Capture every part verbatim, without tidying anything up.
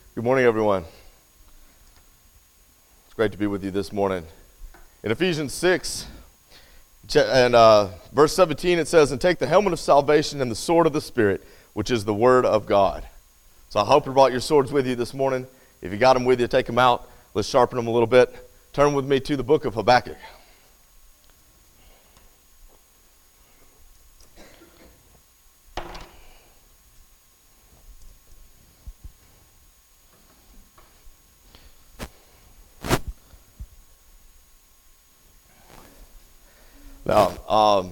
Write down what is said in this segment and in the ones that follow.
Good morning, everyone. It's great to be with you this morning. In Ephesians six and uh, verse seventeen, it says, "And take the helmet of salvation and the sword of the Spirit, which is the word of God." So I hope you brought your swords with you this morning. If you got them with you, take them out. Let's sharpen them a little bit. Turn with me to the book of Habakkuk. Now, um,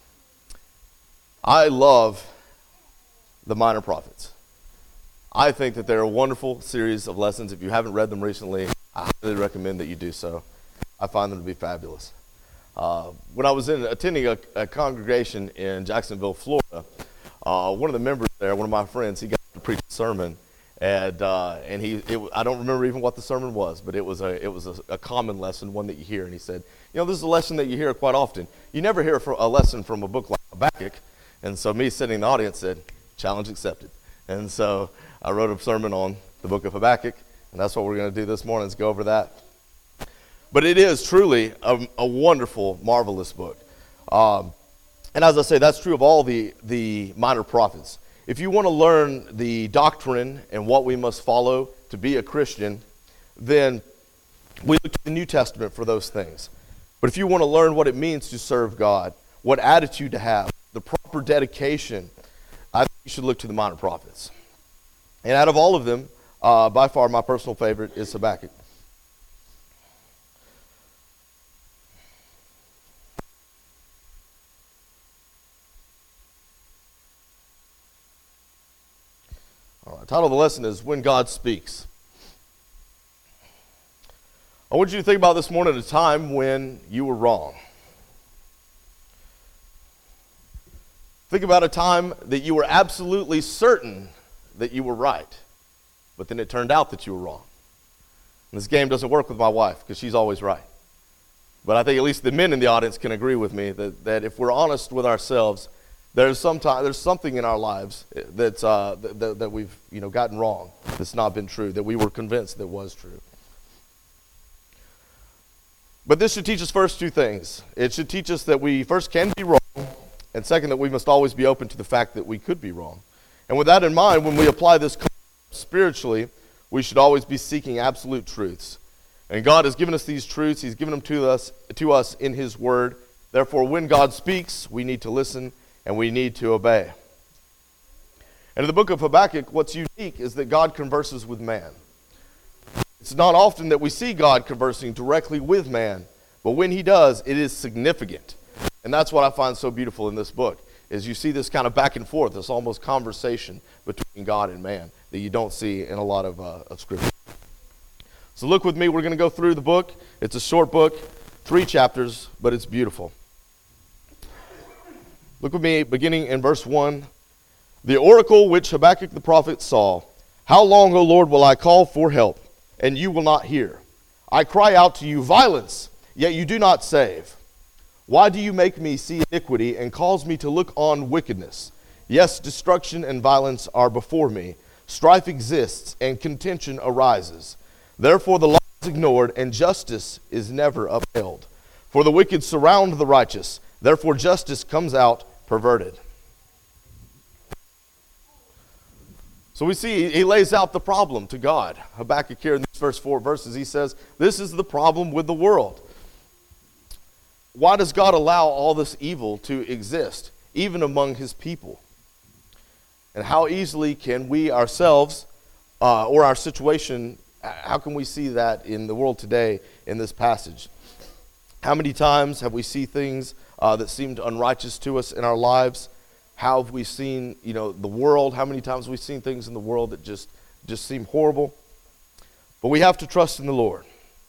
I love the Minor Prophets. I think that they're a wonderful series of lessons. If you haven't read them recently, I highly recommend that you do so. I find them to be fabulous. Uh, when I was in, attending a, a congregation in Jacksonville, Florida, uh, one of the members there, one of my friends, he got to preach a sermon, and uh, and he, it, I don't remember even what the sermon was, but it was a it was a, a common lesson, one that you hear, and he said, you know, this is a lesson that you hear quite often. You never hear a lesson from a book like Habakkuk. And so me sitting in the audience said, challenge accepted. And so I wrote a sermon on the book of Habakkuk, and that's what we're going to do this morning is go over that. But it is truly a, a wonderful, marvelous book. Um, and as I say, that's true of all the, the minor prophets. If you want to learn the doctrine and what we must follow to be a Christian, then we look to the New Testament for those things. But if you want to learn what it means to serve God, what attitude to have, the proper dedication, I think you should look to the minor prophets. And out of all of them, uh, by far my personal favorite is Habakkuk. All right, the title of the lesson is When God Speaks. I want you to think about this morning a time when you were wrong. Think about a time that you were absolutely certain that you were right, but then it turned out that you were wrong. And this game doesn't work with my wife because she's always right. But I think at least the men in the audience can agree with me that, that if we're honest with ourselves, there's some time, there's something in our lives that's, uh, that, that we've you know gotten wrong, that's not been true, that we were convinced that was true. But this should teach us first two things. It should teach us that we first can be wrong, and second, that we must always be open to the fact that we could be wrong. And with that in mind, when we apply this spiritually, we should always be seeking absolute truths. And God has given us these truths. He's given them to us, to us in His Word. Therefore, when God speaks, we need to listen and we need to obey. And in the book of Habakkuk, what's unique is that God converses with man. It's not often that we see God conversing directly with man, but when He does, it is significant. And that's what I find so beautiful in this book, is you see this kind of back and forth, this almost conversation between God and man that you don't see in a lot of, uh, of Scripture. So look with me, we're going to go through the book. It's a short book, three chapters, but it's beautiful. Look with me, beginning in verse one. The oracle which Habakkuk the prophet saw. How long, O Lord, will I call for help, and you will not hear? I cry out to you violence, yet you do not save. Why do you make me see iniquity and cause me to look on wickedness? Yes, destruction and violence are before me. Strife exists and contention arises. Therefore the law is ignored and justice is never upheld. For the wicked surround the righteous. Therefore justice comes out perverted. So we see he lays out the problem to God. Habakkuk here in these first four verses, he says, this is the problem with the world. Why does God allow all this evil to exist, even among His people? And how easily can we ourselves, uh, or our situation, how can we see that in the world today in this passage? How many times have we seen things uh, that seemed unrighteous to us in our lives? How have we seen, you know, the world? How many times have we seen things in the world that just, just seem horrible? But we have to trust in the Lord.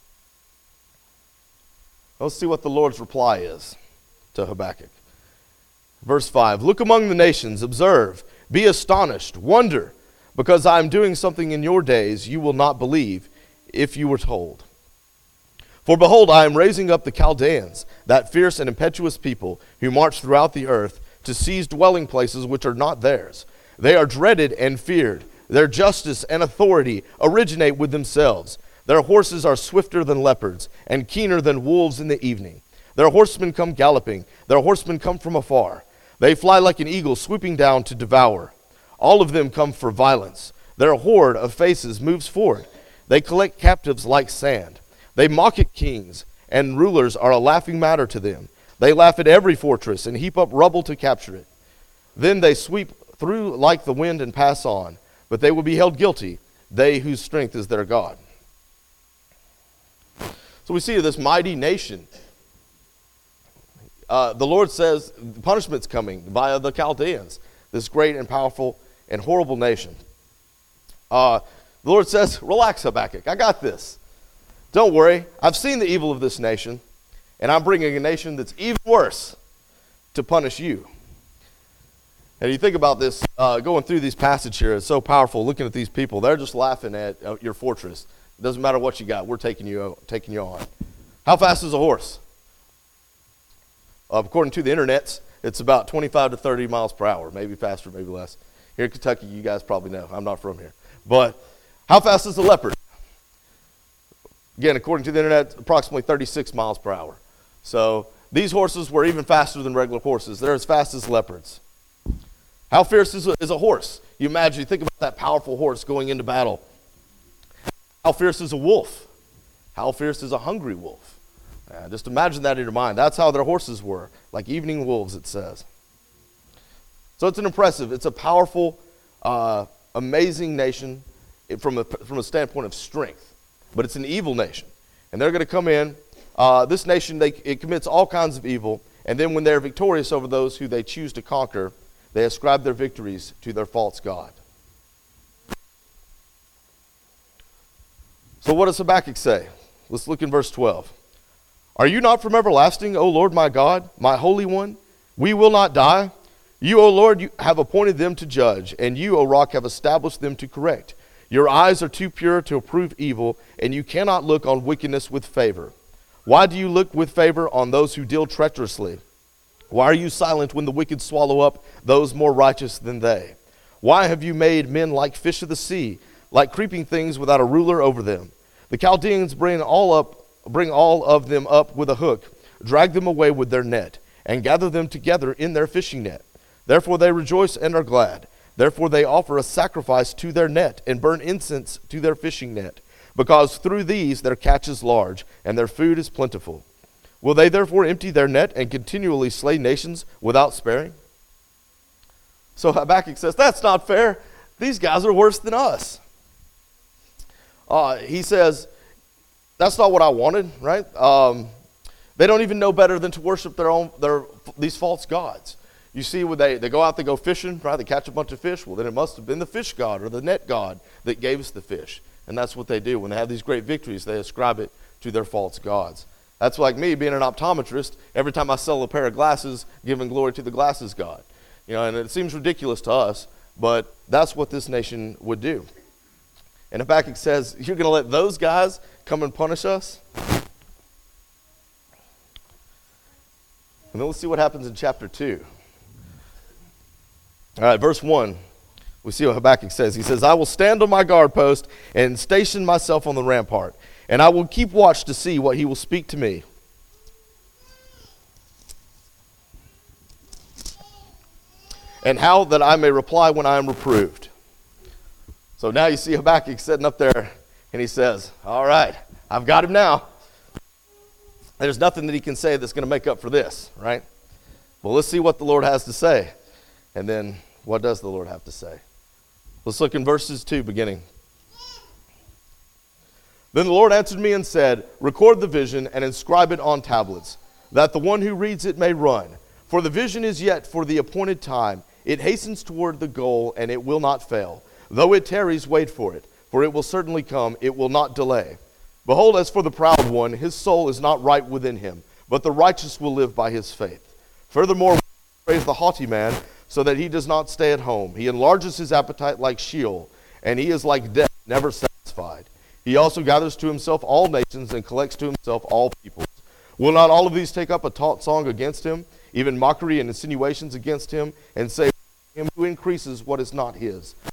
Let's see what the Lord's reply is to Habakkuk. Verse five, look among the nations, observe, be astonished, wonder, because I am doing something in your days you will not believe if you were told. For behold, I am raising up the Chaldeans, that fierce and impetuous people who march throughout the earth to seize dwelling places which are not theirs. They are dreaded and feared. Their justice and authority originate with themselves. Their horses are swifter than leopards and keener than wolves in the evening. Their horsemen come galloping. Their horsemen come from afar. They fly like an eagle swooping down to devour. All of them come for violence. Their horde of faces moves forward. They collect captives like sand. They mock at kings, and rulers are a laughing matter to them. They laugh at every fortress and heap up rubble to capture it. Then they sweep through like the wind and pass on, but they will be held guilty, they whose strength is their God. So we see this mighty nation. Uh, the Lord says punishment's coming via the Chaldeans, this great and powerful and horrible nation. Uh, the Lord says, relax, Habakkuk, I got this. Don't worry, I've seen the evil of this nation, and I'm bringing a nation that's even worse to punish you. And you think about this, uh, going through these passages here, it's so powerful, looking at these people. They're just laughing at uh, your fortress. It doesn't matter what you got, we're taking you, taking you on. How fast is a horse? Uh, according to the internet, it's about twenty-five to thirty miles per hour, maybe faster, maybe less. Here in Kentucky, you guys probably know. I'm not from here. But how fast is a leopard? Again, according to the internet, approximately thirty-six miles per hour. So these horses were even faster than regular horses. They're as fast as leopards. How fierce is a, is a horse? You imagine, you think about that powerful horse going into battle. How fierce is a wolf? How fierce is a hungry wolf? Uh, just imagine that in your mind. That's how their horses were, like evening wolves, it says. So it's an impressive, it's a powerful, uh, amazing nation from a, from a standpoint of strength. But it's an evil nation. And they're going to come in. Uh, this nation, they, it commits all kinds of evil. And then when they're victorious over those who they choose to conquer, they ascribe their victories to their false god. So what does Habakkuk say? Let's look in verse twelve. Are you not from everlasting, O Lord my God, my Holy One? We will not die. You, O Lord, you have appointed them to judge, and you, O Rock, have established them to correct. Your eyes are too pure to approve evil, and you cannot look on wickedness with favor. Why do you look with favor on those who deal treacherously? Why are you silent when the wicked swallow up those more righteous than they? Why have you made men like fish of the sea, like creeping things without a ruler over them? The Chaldeans bring all up, bring all of them up with a hook, drag them away with their net, and gather them together in their fishing net. Therefore they rejoice and are glad. Therefore they offer a sacrifice to their net and burn incense to their fishing net, because through these their catch is large and their food is plentiful. Will they therefore empty their net and continually slay nations without sparing? So Habakkuk says, that's not fair. These guys are worse than us. Uh, he says, that's not what I wanted, right? Um, they don't even know better than to worship their own, their these false gods. You see, when they, they go out, they go fishing, right? They catch a bunch of fish. Well, then it must have been the fish god or the net god that gave us the fish. And that's what they do. When they have these great victories, they ascribe it to their false gods. That's like me being an optometrist. Every time I sell a pair of glasses, giving glory to the glasses god. You know, and it seems ridiculous to us, but that's what this nation would do. And Habakkuk says, you're going to let those guys come and punish us? And then let's see what happens in chapter two. All right, verse one, we see what Habakkuk says. He says, I will stand on my guard post and station myself on the rampart, and I will keep watch to see what he will speak to me. And how that I may reply when I am reproved. So now you see Habakkuk sitting up there, and he says, all right, I've got him now. There's nothing that he can say that's going to make up for this, right? Well, let's see what the Lord has to say. And then, what does the Lord have to say? Let's look in verses two, beginning. Then the Lord answered me and said, record the vision and inscribe it on tablets, that the one who reads it may run. For the vision is yet for the appointed time. It hastens toward the goal, and it will not fail. Though it tarries, wait for it, for it will certainly come. It will not delay. Behold, as for the proud one, his soul is not right within him, but the righteous will live by his faith. Furthermore, praise the haughty man, so that he does not stay at home. He enlarges his appetite like Sheol, and he is like death, never satisfied. He also gathers to himself all nations and collects to himself all peoples. Will not all of these take up a taunt song against him, even mockery and insinuations against him, and say, him who increases what is not his?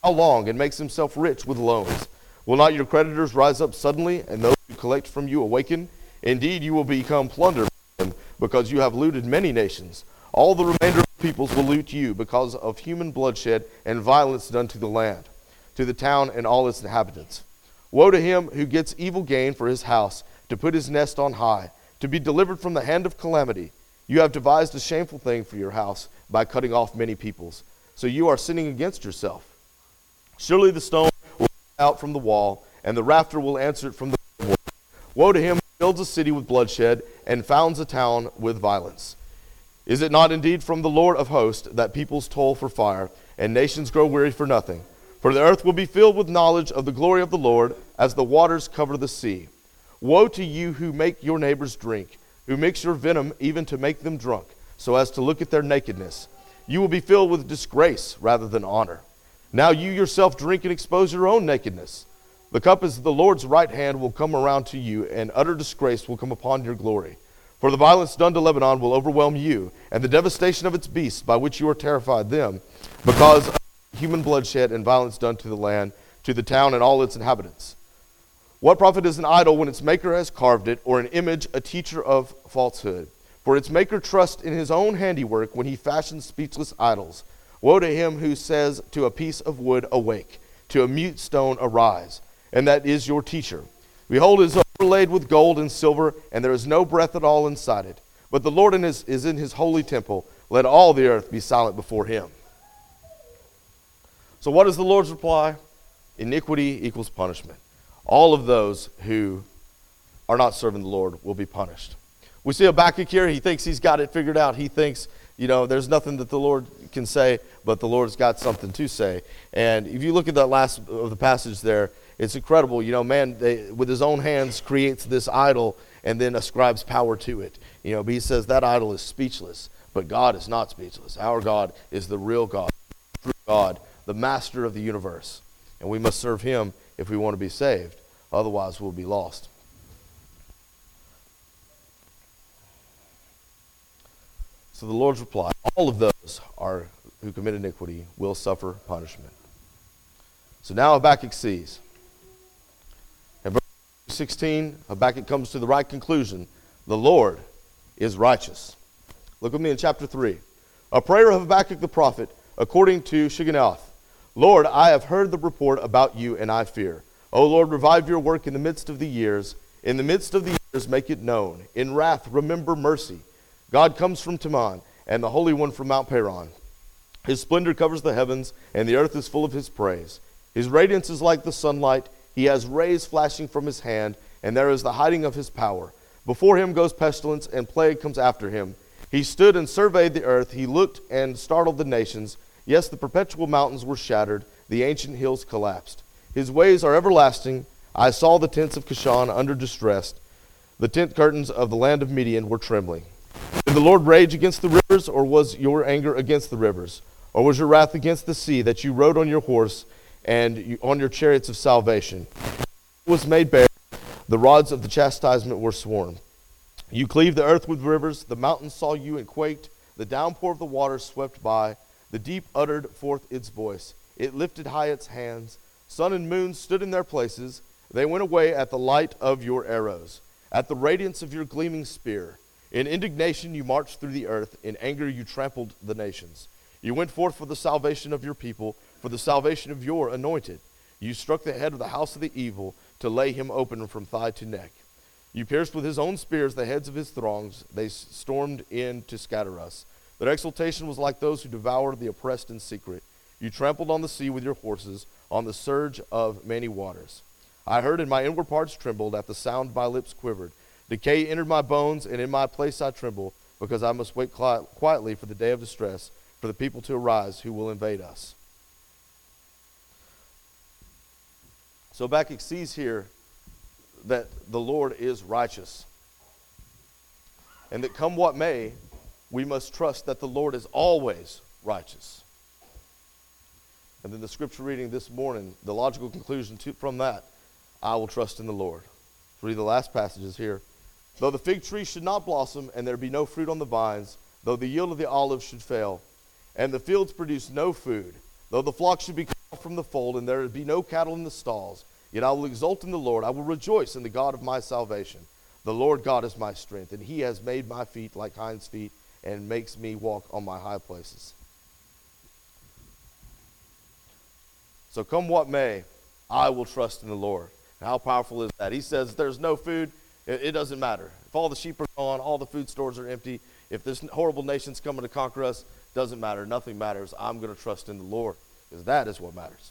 how long, and makes himself rich with loans? Will not your creditors rise up suddenly, and those who collect from you awaken? Indeed, you will become plunder by them, because you have looted many nations. All the remainder of the peoples will loot you, because of human bloodshed and violence done to the land, to the town and all its inhabitants. Woe to him who gets evil gain for his house, to put his nest on high, to be delivered from the hand of calamity. You have devised a shameful thing for your house by cutting off many peoples. So you are sinning against yourself. Surely the stone will come out from the wall, and the rafter will answer it from the wood. Woe to him who builds a city with bloodshed and founds a town with violence. Is it not indeed from the Lord of hosts that peoples toil for fire, and nations grow weary for nothing? For the earth will be filled with knowledge of the glory of the Lord, as the waters cover the sea. Woe to you who make your neighbors drink, who mix your venom even to make them drunk, so as to look at their nakedness. You will be filled with disgrace rather than honor. Now you yourself drink and expose your own nakedness. The cup is the Lord's right hand will come around to you, and utter disgrace will come upon your glory. For the violence done to Lebanon will overwhelm you, and the devastation of its beasts by which you are terrified them, because of human bloodshed and violence done to the land, to the town and all its inhabitants. What profit is an idol when its maker has carved it, or an image a teacher of falsehood? For its maker trusts in his own handiwork when he fashions speechless idols. Woe to him who says to a piece of wood, awake, to a mute stone, arise, and that is your teacher. Behold, it is overlaid with gold and silver, and there is no breath at all inside it. But the Lord in his, is in his holy temple. Let all the earth be silent before him. So what is the Lord's reply? Iniquity equals punishment. All of those who are not serving the Lord will be punished. We see Habakkuk here. He thinks he's got it figured out. He thinks, you know, there's nothing that the Lord can say, but the Lord's got something to say. And if you look at that last of the passage there, it's incredible. You know, man, they, with his own hands creates this idol and then ascribes power to it. You know, but he says that idol is speechless, but God is not speechless. Our God is the real God, the true God, the master of the universe. And we must serve him if we want to be saved. Otherwise, we'll be lost. So the Lord's reply, all of those are who commit iniquity will suffer punishment. So now Habakkuk sees. In verse sixteen, Habakkuk comes to the right conclusion. The Lord is righteous. Look with me in chapter three. A prayer of Habakkuk the prophet, according to Shigionoth. Lord, I have heard the report about you, and I fear. O Lord, revive your work in the midst of the years. In the midst of the years, make it known. In wrath, remember mercy. God comes from Teman, and the Holy One from Mount Paran. His splendor covers the heavens, and the earth is full of his praise. His radiance is like the sunlight. He has rays flashing from his hand, and there is the hiding of his power. Before him goes pestilence, and plague comes after him. He stood and surveyed the earth. He looked and startled the nations. Yes, the perpetual mountains were shattered. The ancient hills collapsed. His ways are everlasting. I saw the tents of Kashan under distress. The tent curtains of the land of Midian were trembling. Did the Lord rage against the rivers, or was your anger against the rivers? Or was your wrath against the sea, that you rode on your horse and you, on your chariots of salvation? It was made bare. The rods of the chastisement were sworn. You cleaved the earth with rivers. The mountains saw you and quaked. The downpour of the waters swept by. The deep uttered forth its voice. It lifted high its hands. Sun and moon stood in their places. They went away at the light of your arrows, at the radiance of your gleaming spear. In indignation you marched through the earth. In anger you trampled the nations. You went forth for the salvation of your people, for the salvation of your anointed. You struck the head of the house of the evil, to lay him open from thigh to neck. You pierced with his own spears the heads of his throngs. They stormed in to scatter us. Their exultation was like those who devour the oppressed in secret. You trampled on the sea with your horses, on the surge of many waters. I heard, and my inward parts trembled. At the sound my lips quivered. Decay entered my bones, and in my place I tremble, because I must wait quietly for the day of distress, for the people to arise who will invade us. So Habakkuk sees here that the Lord is righteous, and that come what may, we must trust that the Lord is always righteous. And then the scripture reading this morning, the logical conclusion to, from that, I will trust in the Lord. Let's read the last passages here. Though the fig tree should not blossom, and there be no fruit on the vines, though the yield of the olive should fail, and the fields produce no food, though the flock should be cut from the fold, and there be no cattle in the stalls. Yet I will exult in the Lord. I will rejoice in the God of my salvation. The Lord God is my strength, and he has made my feet like hinds' feet and makes me walk on my high places. So come what may, I will trust in the Lord. And how powerful is that? He says there's no food, it, it doesn't matter. If all the sheep are gone, all the food stores are empty, if this horrible nation's coming to conquer us, doesn't matter. Nothing matters. I'm going to trust in the Lord, because that is what matters.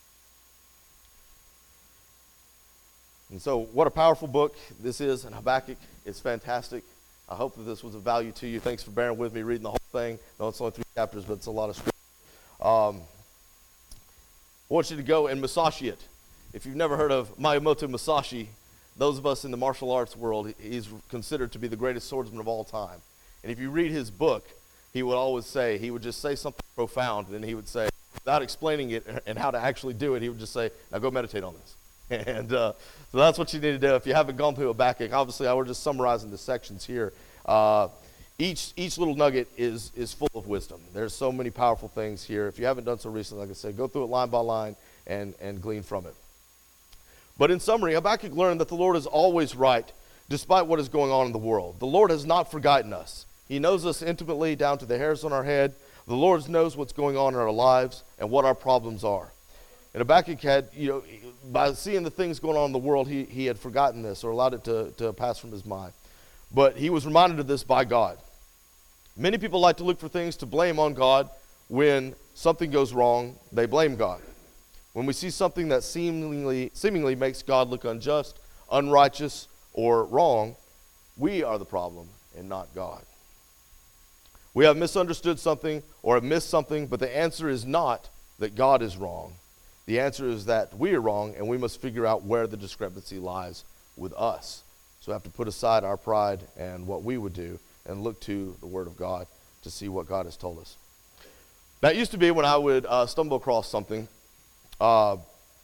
And so what a powerful book this is in Habakkuk. It's fantastic. I hope that this was of value to you. Thanks for bearing with me reading the whole thing. No, it's only three chapters, but it's a lot of scripture. Um, I want you to go and Musashi it. If you've never heard of Miyamoto Musashi, those of us in the martial arts world, he's considered to be the greatest swordsman of all time. And if you read his book, he would always say, he would just say something profound, and then he would say, without explaining it and how to actually do it, he would just say, now go meditate on this. And uh, so that's what you need to do. If you haven't gone through Habakkuk, obviously I was just summarizing the sections here. Uh, each each little nugget is is full of wisdom. There's so many powerful things here. If you haven't done so recently, like I said, go through it line by line and, and glean from it. But in summary, Habakkuk learned that the Lord is always right, despite what is going on in the world. The Lord has not forgotten us. He knows us intimately down to the hairs on our head. The Lord knows what's going on in our lives and what our problems are. And Habakkuk had, you know, by seeing the things going on in the world, he, he had forgotten this or allowed it to, to pass from his mind. But he was reminded of this by God. Many people like to look for things to blame on God. When something goes wrong, they blame God. When we see something that seemingly, seemingly makes God look unjust, unrighteous, or wrong, we are the problem and not God. We have misunderstood something or have missed something, but the answer is not that God is wrong. The answer is that we are wrong, and we must figure out where the discrepancy lies with us. So we have to put aside our pride and what we would do and look to the Word of God to see what God has told us. That used to be when I would uh, stumble across something, uh,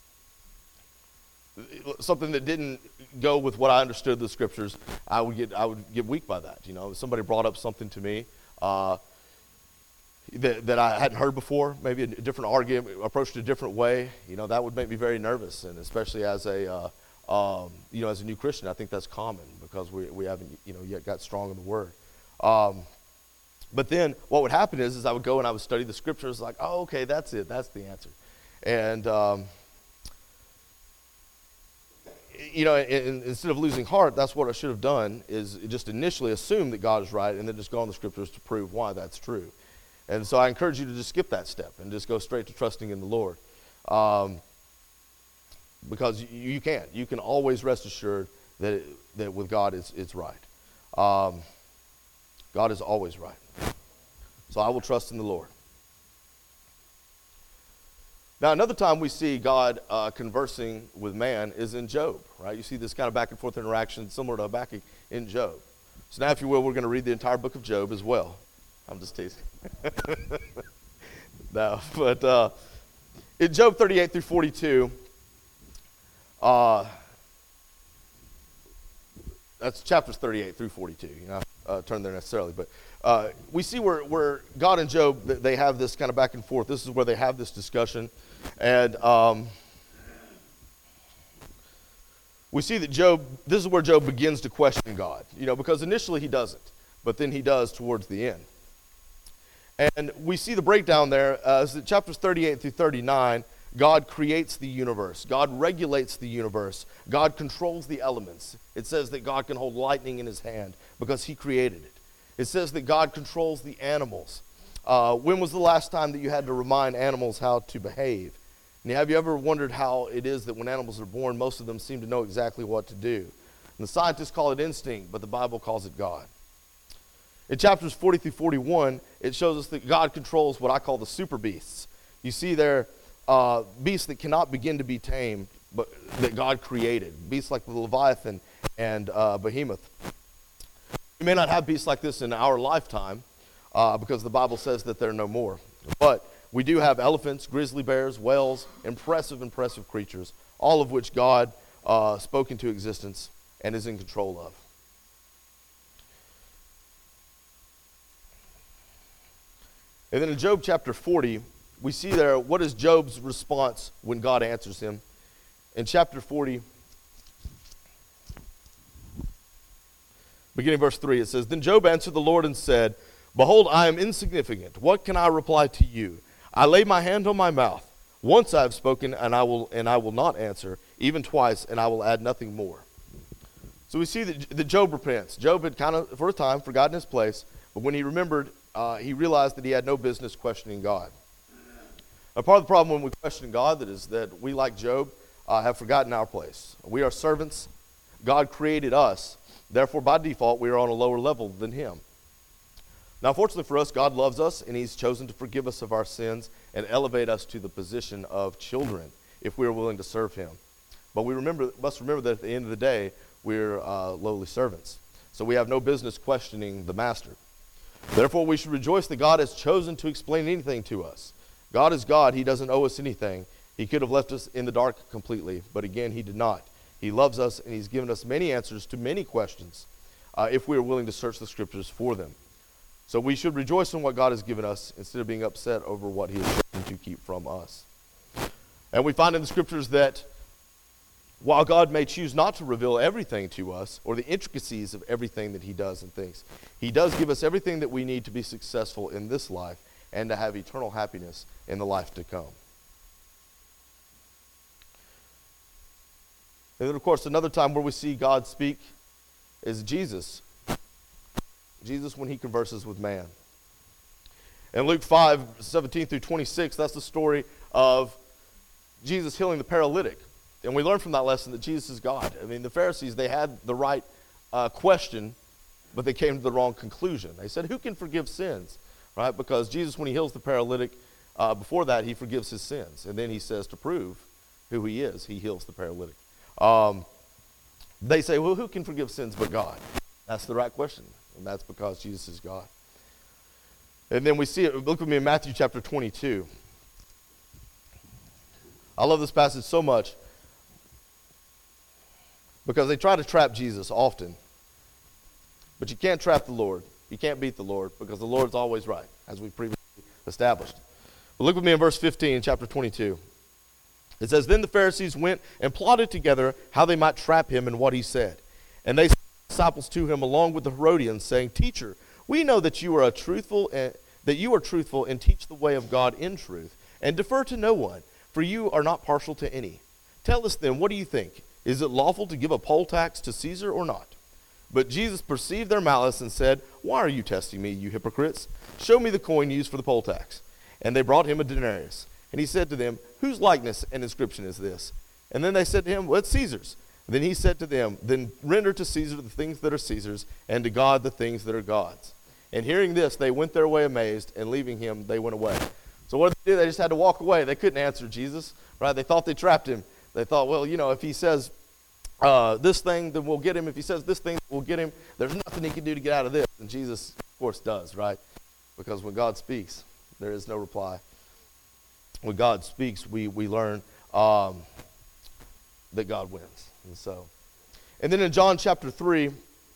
something that didn't go with what I understood the Scriptures. I would get I would get weak by that. You know, if somebody brought up something to me Uh, That, that I hadn't heard before, maybe a different argument, approached a different way, you know, that would make me very nervous, and especially as a, uh, um, you know, as a new Christian, I think that's common because we we haven't, you know, yet got strong in the Word. Um, but then what would happen is, is I would go and I would study the Scriptures, like, oh, okay, that's it, that's the answer, and um, you know, and instead of losing heart, that's what I should have done, is just initially assume that God is right, and then just go on the Scriptures to prove why that's true. And so I encourage you to just skip that step and just go straight to trusting in the Lord. Um, because you, you can. You can always rest assured that it, that with God it's, it's right. Um, God is always right. So I will trust in the Lord. Now, another time we see God uh, conversing with man is in Job, right? You see this kind of back and forth interaction similar to Habakkuk in Job. So now, if you will, we're going to read the entire book of Job as well. I'm just teasing. No, but uh, in Job thirty-eight through forty-two, uh, that's chapters thirty-eight through forty-two. You know, uh, turn there necessarily, but uh, we see where where God and Job, they have this kind of back and forth. This is where they have this discussion, and um, we see that Job. This is where Job begins to question God. You know, because initially he doesn't, but then he does towards the end. And we see the breakdown there, uh, is that chapters thirty-eight through thirty-nine, God creates the universe. God regulates the universe. God controls the elements. It says that God can hold lightning in his hand because he created it. It says that God controls the animals. Uh, when was the last time that you had to remind animals how to behave? And have you ever wondered how it is that when animals are born, most of them seem to know exactly what to do? And the scientists call it instinct, but the Bible calls it God. In chapters forty through forty-one, it shows us that God controls what I call the super beasts. You see there uh, beasts that cannot begin to be tamed, but that God created. Beasts like the Leviathan and uh, Behemoth. We may not have beasts like this in our lifetime uh, because the Bible says that they're no more. But we do have elephants, grizzly bears, whales, impressive, impressive creatures, all of which God uh, spoke into existence and is in control of. And then in Job chapter forty, we see there, what is Job's response when God answers him? In chapter forty, beginning verse three, it says, Then Job answered the Lord and said, Behold, I am insignificant. What can I reply to you? I lay my hand on my mouth. Once I have spoken, and I will and I will not answer, even twice, and I will add nothing more. So we see that, that Job repents. Job had kind of, for a time, forgotten his place, but when he remembered, uh, he realized that he had no business questioning God. Now, part of the problem when we question God that is that we, like Job, uh, have forgotten our place. We are servants. God created us. Therefore, by default, we are on a lower level than him. Now, fortunately for us, God loves us, and he's chosen to forgive us of our sins and elevate us to the position of children if we are willing to serve him. But we remember, must remember that at the end of the day, we're uh, lowly servants. So we have no business questioning the master. Therefore, we should rejoice that God has chosen to explain anything to us. God is God. He doesn't owe us anything. He could have left us in the dark completely, but again, he did not. He loves us, and he's given us many answers to many questions uh, if we are willing to search the scriptures for them. So we should rejoice in what God has given us instead of being upset over what he has chosen to keep from us. And we find in the scriptures that while God may choose not to reveal everything to us or the intricacies of everything that he does and thinks, he does give us everything that we need to be successful in this life and to have eternal happiness in the life to come. And then, of course, another time where we see God speak is Jesus. Jesus when he converses with man. In Luke five, seventeen through twenty-six, that's the story of Jesus healing the paralytic. And we learn from that lesson that Jesus is God. I mean, the Pharisees, they had the right uh, question, but they came to the wrong conclusion. They said, who can forgive sins? Right? Because Jesus, when he heals the paralytic, uh, before that, he forgives his sins. And then he says to prove who he is, he heals the paralytic. Um, they say, well, who can forgive sins but God? That's the right question. And that's because Jesus is God. And then we see it, look with me in Matthew chapter twenty-two. I love this passage so much because they try to trap Jesus often. But you can't trap the Lord. You can't beat the Lord because the Lord's always right, as we previously established. But look with me in verse fifteen, chapter twenty-two. It says, Then the Pharisees went and plotted together how they might trap him in what he said. And they sent disciples to him along with the Herodians, saying, Teacher, we know that you are a truthful, uh, that you are truthful and teach the way of God in truth, and defer to no one, for you are not partial to any. Tell us then, what do you think? Is it lawful to give a poll tax to Caesar or not? But Jesus perceived their malice and said, Why are you testing me, you hypocrites? Show me the coin used for the poll tax. And they brought him a denarius. And he said to them, Whose likeness and inscription is this? And then they said to him, Well, it's Caesar's. And then he said to them, Then render to Caesar the things that are Caesar's, and to God the things that are God's. And hearing this, they went their way amazed, and leaving him, they went away. So what did they do? They just had to walk away. They couldn't answer Jesus, right? They thought they trapped him. They thought, well, you know, if he says uh, this thing, then we'll get him. If he says this thing, we'll get him. There's nothing he can do to get out of this. And Jesus, of course, does, right? Because when God speaks, there is no reply. When God speaks, we, we learn um, that God wins. And so, and then in John chapter three,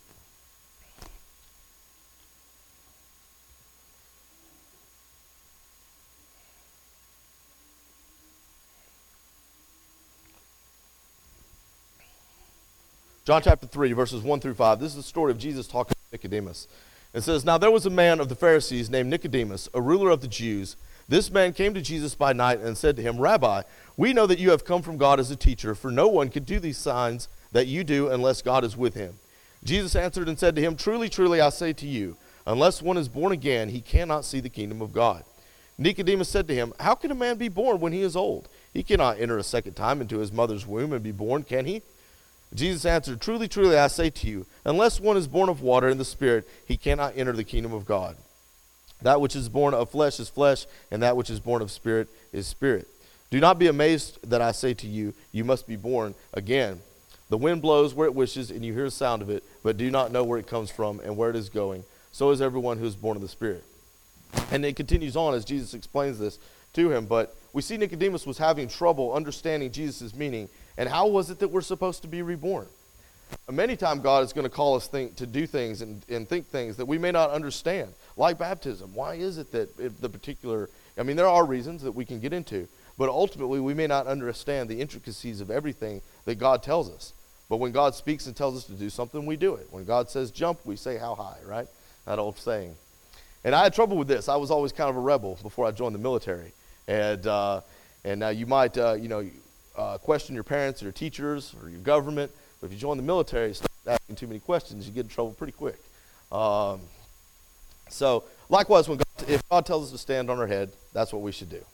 John chapter three, verses one through five. This is the story of Jesus talking to Nicodemus. It says, Now there was a man of the Pharisees named Nicodemus, a ruler of the Jews. This man came to Jesus by night and said to him, Rabbi, we know that you have come from God as a teacher, for no one can do these signs that you do unless God is with him. Jesus answered and said to him, Truly, truly, I say to you, unless one is born again, he cannot see the kingdom of God. Nicodemus said to him, How can a man be born when he is old? He cannot enter a second time into his mother's womb and be born, can he? Jesus answered, Truly, truly, I say to you, unless one is born of water and the Spirit, he cannot enter the kingdom of God. That which is born of flesh is flesh, and that which is born of spirit is spirit. Do not be amazed that I say to you, you must be born again. The wind blows where it wishes, and you hear the sound of it, but do not know where it comes from and where it is going. So is everyone who is born of the Spirit. And it continues on as Jesus explains this to him, but we see Nicodemus was having trouble understanding Jesus' meaning, and how was it that we're supposed to be reborn? Many times God is going to call us think, to do things and, and think things that we may not understand, like baptism. Why is it that if the particular I mean, there are reasons that we can get into, but ultimately we may not understand the intricacies of everything that God tells us. But when God speaks and tells us to do something, we do it. When God says jump, we say how high, right? That old saying. And I had trouble with this. I was always kind of a rebel before I joined the military. And uh, and now you might, uh, you know, uh, question your parents or your teachers or your government. But if you join the military, start asking too many questions, you get in trouble pretty quick. Um, so likewise, when God, if God tells us to stand on our head, that's what we should do.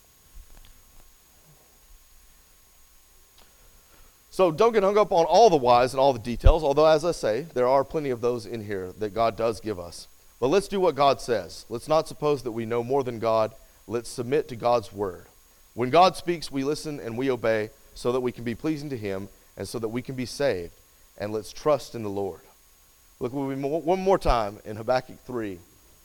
So don't get hung up on all the whys and all the details, although, as I say, there are plenty of those in here that God does give us. But let's do what God says. Let's not suppose that we know more than God. Let's submit to God's word. When God speaks, we listen and we obey so that we can be pleasing to him and so that we can be saved. And let's trust in the Lord. Look with me one more time in Habakkuk three.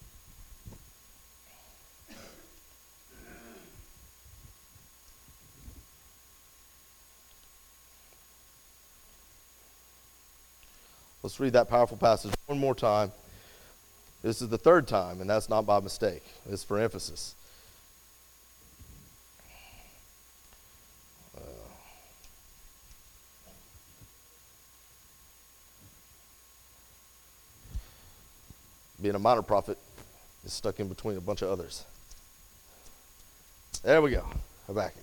Let's read that powerful passage one more time. This is the third time, and that's not by mistake. It's for emphasis. Uh, being a minor prophet is stuck in between a bunch of others. There we go. Habakkuk.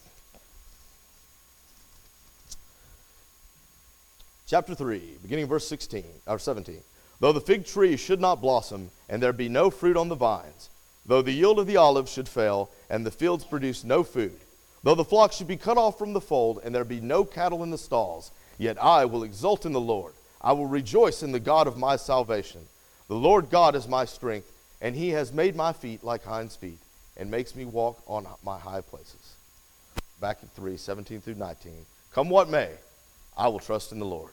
Chapter three, beginning verse sixteen, or seventeen. Though the fig tree should not blossom, and there be no fruit on the vines, though the yield of the olive should fail, and the fields produce no food, though the flock should be cut off from the fold, and there be no cattle in the stalls, yet I will exult in the Lord. I will rejoice in the God of my salvation. The Lord God is my strength, and he has made my feet like hinds' feet, and makes me walk on my high places. Back at three, seventeen through nineteen. Come what may, I will trust in the Lord.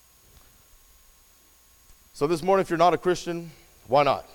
So this morning, if you're not a Christian, why not?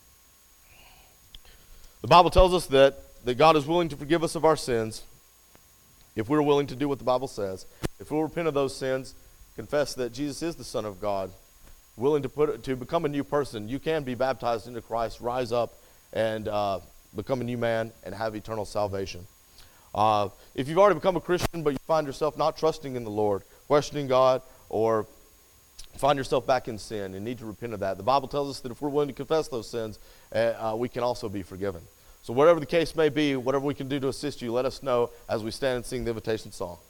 The Bible tells us that, that God is willing to forgive us of our sins if we're willing to do what the Bible says. If we'll repent of those sins, confess that Jesus is the Son of God, willing to put to become a new person, you can be baptized into Christ, rise up, and uh, become a new man and have eternal salvation. Uh, if you've already become a Christian, but you find yourself not trusting in the Lord, questioning God, or find yourself back in sin and need to repent of that, the Bible tells us that if we're willing to confess those sins, uh, uh, we can also be forgiven. So whatever the case may be, whatever we can do to assist you, let us know as we stand and sing the invitation song.